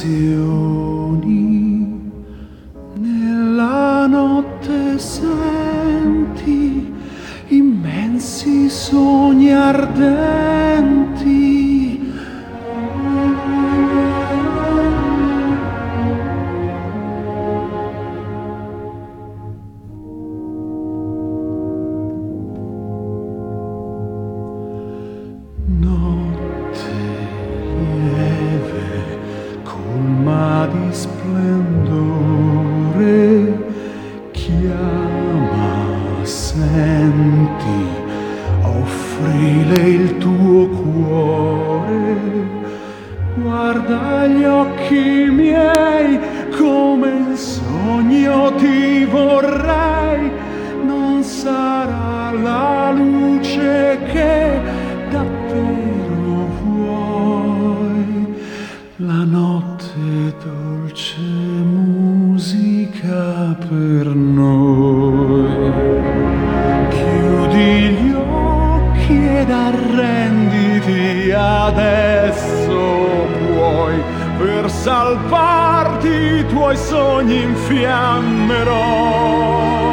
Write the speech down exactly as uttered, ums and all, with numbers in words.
canzoni nella notte senti immensi sogni ardenti. Notte lieve, colma di splendore, chiama, senti, offrile il tuo cuore, guarda gli occhi miei come in sogno ti vorrei, non sarà la luce che davvero vuoi, la notte dolce musica per noi. Chiudi gli occhi ed arrenditi, adesso puoi, per salvarti i tuoi sogni infiammerò.